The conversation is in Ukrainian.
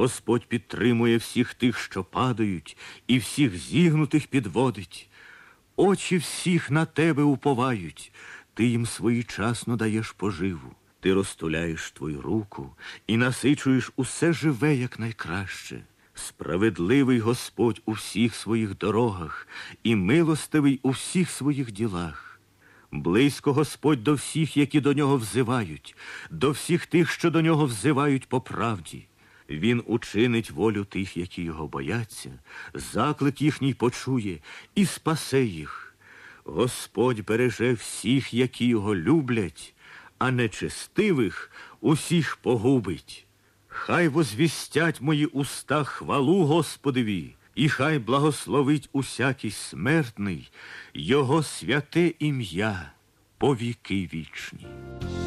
Господь підтримує всіх тих, що падають, і всіх зігнутих підводить. Очі всіх на тебе уповають, ти їм своєчасно даєш поживу. Ти розтуляєш твою руку і насичуєш усе живе якнайкраще. Справедливий Господь у всіх своїх дорогах і милостивий у всіх своїх ділах. Близько Господь до всіх, які до нього взивають, до всіх тих, що до нього взивають по правді. Він учинить волю тих, які його бояться, заклик їхній почує і спасе їх. Господь береже всіх, які його люблять, а нечестивих усіх погубить. Хай возвістять мої уста хвалу Господові, і хай благословить усякий смертний його святе ім'я по віки вічні.